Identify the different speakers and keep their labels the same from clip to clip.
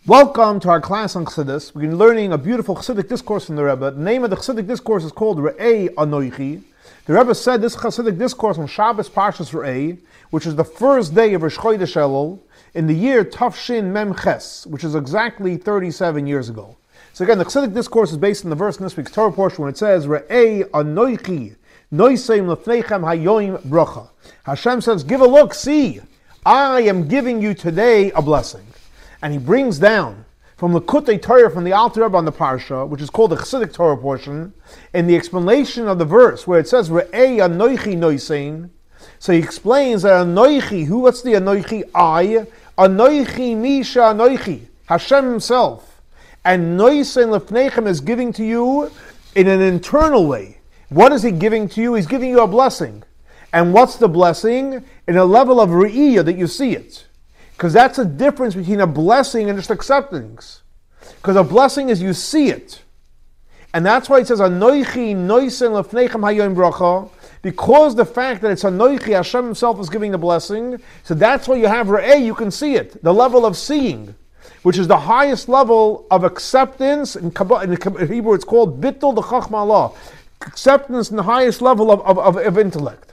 Speaker 1: Welcome to our class on Chassidus. We're learning a beautiful Chassidic discourse from the Rebbe. The name of the Chassidic discourse is called Re'ei Anoichi. The Rebbe said this Chassidic discourse on Shabbos Parshas Re'ei, which is the first day of Rosh Chodesh Elul, in the year Tafshin Mem Ches, which is exactly 37 years ago. So again, the Chassidic discourse is based on the verse in this week's Torah portion when it says, Re'ei Anoichi, Noiseim Lefneichem Hayoim Bracha. Hashem says, give a look, see, I am giving you today a blessing. And he brings down from the Likutei Torah, from the Alter Rebbe on the Parsha, which is called the Chassidic Torah portion, in the explanation of the verse where it says Re'ei Anoichi Noisein. So he explains that Anoichi, what's the Anoichi? I, Anoichi Misha Anoichi, Hashem himself. And Noisein Lefneichem is giving to you in an internal way. What is he giving to you? He's giving you a blessing. And what's the blessing? In a level of Re'iyah that you see it. Because that's a difference between a blessing and just acceptance. Because a blessing is you see it. And that's why it says, Anoichi noisen lefneichem hayoim bracha, because the fact that it's Anoichi, Hashem himself is giving the blessing, so that's why you have Re'eh, you can see it, the level of seeing, which is the highest level of acceptance. In Hebrew it's called Bittul the Chachma Allah, acceptance in the highest level of intellect.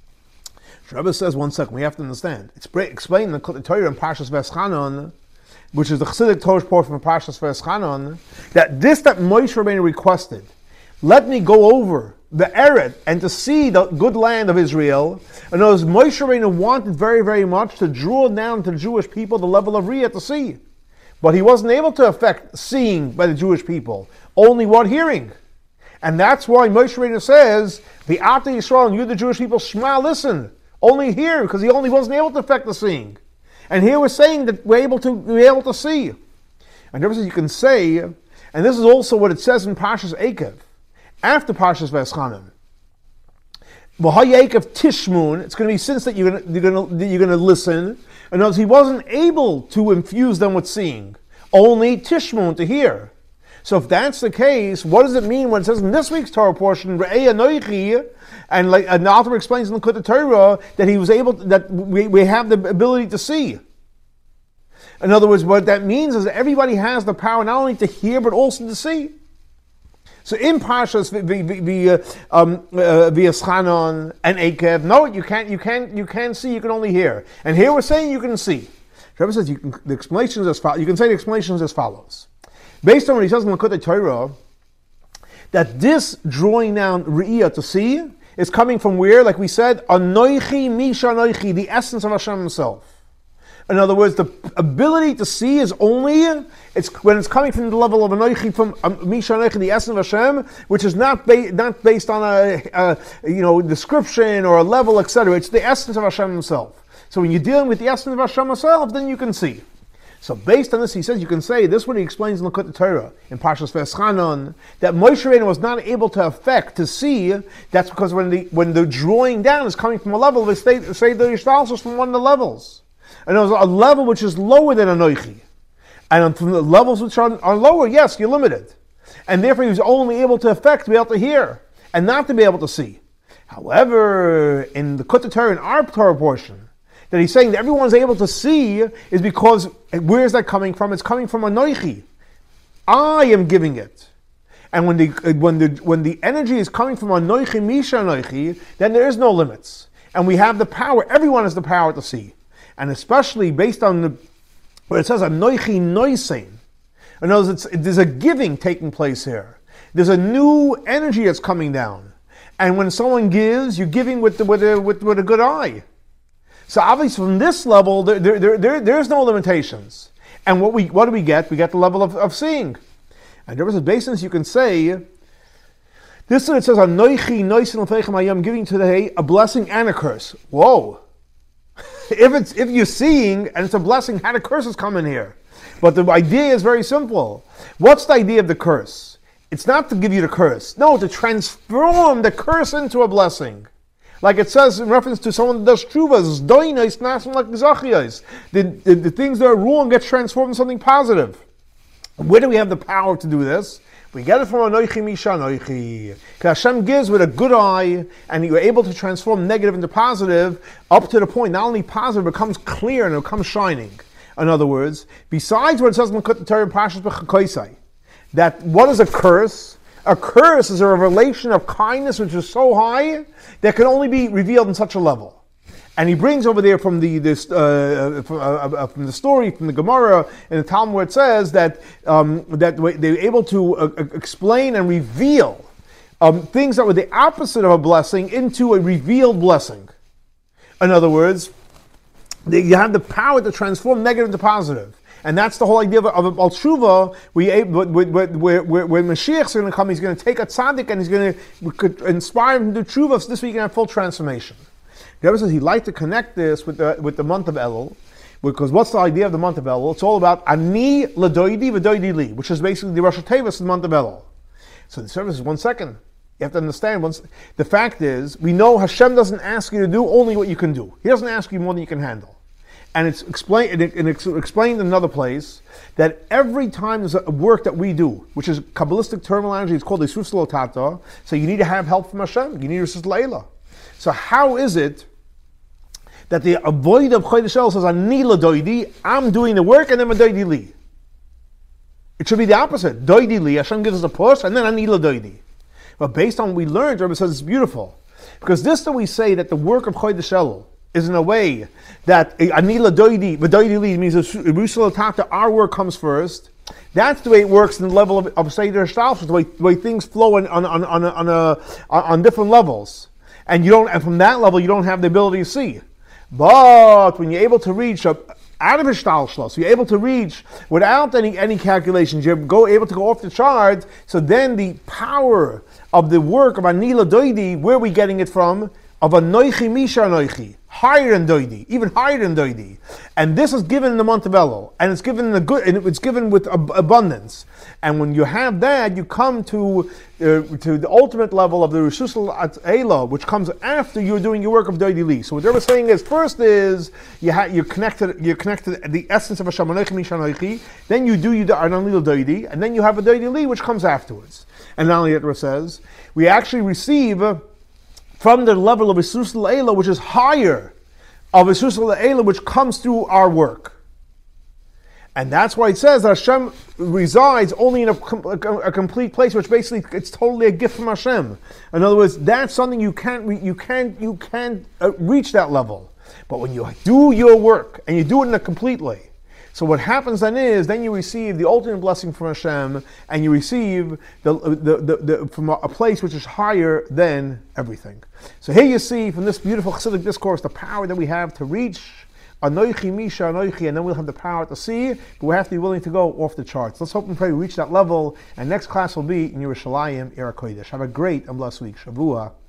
Speaker 1: Rebbe says, one second, we have to understand. It's explained in the Torah in Parshas Veschanon, which is the Chassidic Torah portion from Parshas Veschanon, that Moshe Rabbeinu requested, let me go over the Eretz and to see the good land of Israel. And as Moshe Rabbeinu wanted very, very much to draw down to the Jewish people the level of Riyah to see. But he wasn't able to affect seeing by the Jewish people, only what hearing. And that's why Moshe Rabbeinu says, the Ata Yisrael and you the Jewish people, Shema, listen. Only here, because he only wasn't able to affect the seeing. And here we're saying that we're able to see. And Rebbe says you can say, and this is also what it says in Parshas Eikev, after Parshas Veschanim. V'hayeikev Tishmun, it's going to be since that you're going to listen. In other words, he wasn't able to infuse them with seeing, only Tishmun, to hear. So if that's the case, what does it mean when it says in this week's Torah portion, Re'ei Anoichi, and like the author explains in the Likutei Torah that he was able to, that we have the ability to see. In other words, what that means is that everybody has the power not only to hear but also to see. So in Parshas V'Yeschanon and Eikev, no, you can't see, you can only hear. And here we're saying you can see. Rebbe says the explanations as follows. You can say the explanations as follows. Based on what he says in the Likutei Torah, that this drawing down Re'iyah to see is coming from where? Like we said, Anoichi Misha Anoichi, the essence of Hashem himself. In other words, the ability to see is only when it's coming from the level of Anoichi, from Misha Anoichi, the essence of Hashem, which is not based on a description or a level, etc. It's the essence of Hashem himself. So when you're dealing with the essence of Hashem himself, then you can see. So based on this, he says you can say, this is what he explains in the Likutei Torah, in Parshas Veschanon, that Moshe Rabbeinu was not able to affect, to see. That's because when the drawing down is coming from a level, they say the Yishtalsos from one of the levels. And there's a level which is lower than Anoichi. And from the levels which are lower, yes, you're limited. And therefore he was only able to affect, to be able to hear, and not to be able to see. However, in the Likutei Torah, in our Torah portion, that he's saying that everyone's able to see is because, where is that coming from? It's coming from Anoichi. I am giving it. And when the energy is coming from Anoichi Misha Anoichi, then there is no limits. And we have the power, everyone has the power to see. And especially based on where it says Anoichi Noisein. In other words, there's a giving taking place here. There's a new energy that's coming down. And when someone gives, you're giving with a good eye. So obviously from this level, there's no limitations. And what do we get? We get the level of seeing. And there is a basis you can say, this is what it says, Anoichi noisen lefneichem hayom, giving today a blessing and a curse. Whoa. If you're seeing and it's a blessing, how do curses come in here? But the idea is very simple. What's the idea of the curse? It's not to give you the curse. No, to transform the curse into a blessing. Like it says in reference to someone that does tshuvas, the things that are wrong get transformed into something positive. Where do we have the power to do this? We get it from Anoichi Misha Anoichi. Because Hashem gives with a good eye, and you're able to transform negative into positive, up to the point not only positive becomes clear and it becomes shining. In other words, besides what it says in the Torah and Parshas B'Chakoisai, that what is a curse? A curse is a revelation of kindness which is so high that can only be revealed in such a level. And he brings over there from the story from the Gemara in the Talmud where it says that they're able to explain and reveal things that were the opposite of a blessing into a revealed blessing. In other words, you have the power to transform negative into positive. And that's the whole idea of a Baal Tshuva, where Mashiach is going to come, he's going to take a tzaddik and he's going to inspire him to do tshuva, so this week you can have full transformation. The Rebbe says he'd like to connect this with the month of Elul, because what's the idea of the month of Elul? It's all about Ani Ladoidi V'Doidi Li, which is basically the Rosh Hashanah in the month of Elul. So the service is 1 second. You have to understand, the fact is, we know Hashem doesn't ask you to do only what you can do. He doesn't ask you more than you can handle. And it's explained in another place that every time there's a work that we do, which is Kabbalistic terminology, it's called a Isus Lotata, so you need to have help from Hashem, you need Isus Leila. So how is it that the avoid of Chodesh Elul says, Ani Ladoidi, I'm doing the work, and then Doidi Li? It should be the opposite. Doidi Li, Hashem gives us a push, and then Ani Ladoidi. But based on what we learned, Rebbe says it's beautiful. Because this that we say that the work of Chodesh Elul is in a way that Ani Ladoidi, V'Doidi Li means that our work comes first. That's the way it works in the level of Seder Shtalshus, the way things flow on different levels. And from that level you don't have the ability to see. But when you're able to reach out of Ishtalshlos, you're able to reach without any calculations, you're able to go off the chart, so then the power of the work of Ani Ladoidi, where are we getting it from? Of Anoichi Misha Anoichi, higher than Doidi, even higher than Doidi. And this is given in the month of Elul, and it's given it's given with abundance. And when you have that, you come to the ultimate level of the Rishus Eila, which comes after you're doing your work of Doidi Li. So what they're saying is, first is you're connected the essence of Hashem Anoichi Misha Anoichi. Then you do the Arnanil Doidi, and then you have a Doidi Li, which comes afterwards. And not only that, it says we actually receive from the level of Isus Leila, which is higher, of Isus Leila, which comes through our work. And that's why it says that Hashem resides only in a complete place, which basically it's totally a gift from Hashem. In other words, that's something you can't reach that level. But when you do your work and you do it in a complete way, so what happens then is, then you receive the ultimate blessing from Hashem, and you receive the from a place which is higher than everything. So here you see from this beautiful Chassidic discourse the power that we have to reach Anoichi Misha Anoichi, and then we'll have the power to see, but we have to be willing to go off the charts. Let's hope and pray we reach that level, and next class will be in Yerushalayim, Eretz Kodesh. Have a great and blessed week. Shavua